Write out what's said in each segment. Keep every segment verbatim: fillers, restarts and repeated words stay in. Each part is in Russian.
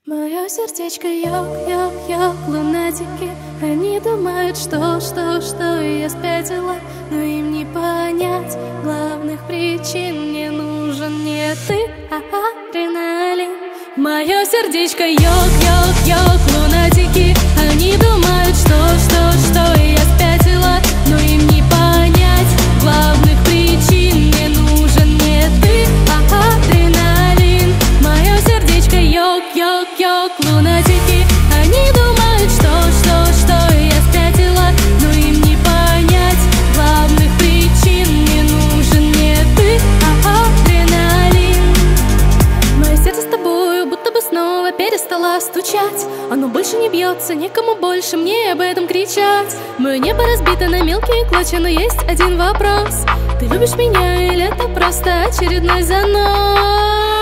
Мое сердечко ёк-ёк-ёк, лунатики. Они думают, что, что, что я спятила, но им не понять главных причин. Мне нужен не ты, а адреналин. Мое сердечко ёк-ёк-ёк, лунатики. Они думают, что, что, что я спятила, но им не понять главных причин. Мне нужен не ты, а адреналин. Мое сердечко ёк-ёк-ёк, лунатики. Они думают, что, что, что я спятила, но им не понять главных причин. Мне нужен не ты, а адреналин. Мое сердце с тобою будто бы снова перестало стучать. Оно больше не бьется, никому больше мне об этом кричать. Мое небо разбито на мелкие клочья, но есть один вопрос: ты любишь меня или это просто очередной занос?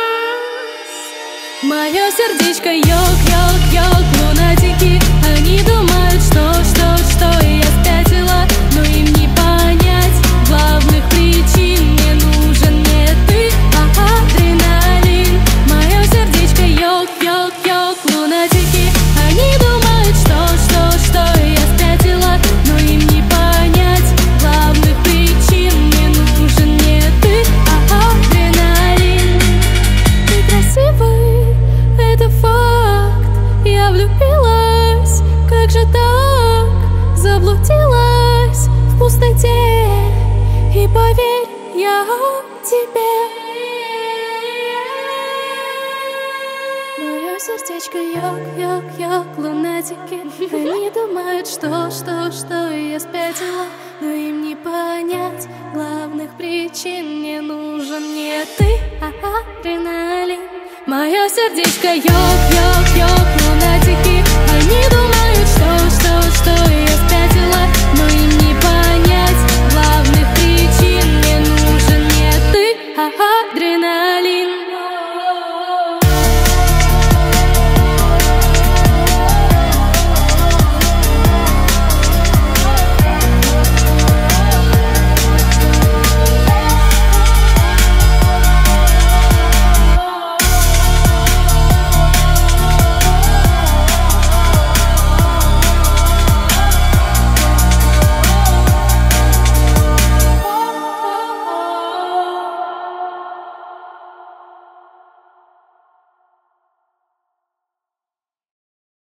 Мое сердечко ёк-ёк-ёк, лунатики. Они думают, что, что, что я спятила, но им не понять главных причин. Мне нужен не ты, а адреналин. Мое сердечко ёк-ёк-ёк, лунатики. Они думают, что, что, что я спятила, но им не понять главных причин. Мне нужен не ты, а адреналин. Ты красивый, это факт. Я влюбилась, как же так? Заблудилась в пустоте. И поверь, я тебе. Мое сердечко ёк-ёк-ёк, лунатики. Они думают, что, что, что я спятила, но им не понять главных причин. Мне нужен не ты, а адреналин. Мое сердечко ёк-ёк-ёк, лунатики. Они думают, что, что, что я спятила, но им не понять главных причин. Мне нужен не ты, а адреналин.